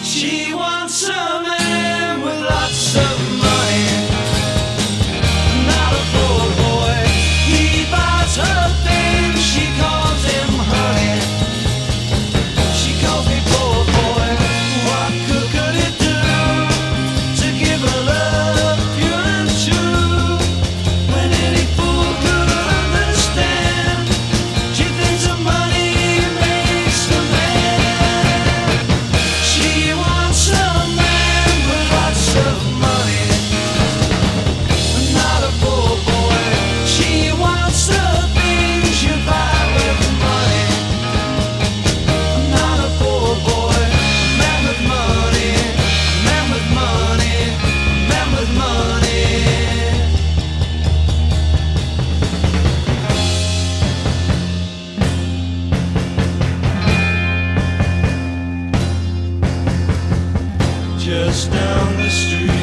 She wants a man with lots of money, not a poor boy. He buys her things, she calls him honey. She calls me poor boy. What good could it do to give her love pure and true, when any fool could understand? She thinks of money makes the man. She wants a man with lots of money, not a poor boy. She wants the things you buy with money, not a poor boy. Man with money, man with money, man with money. Just down the street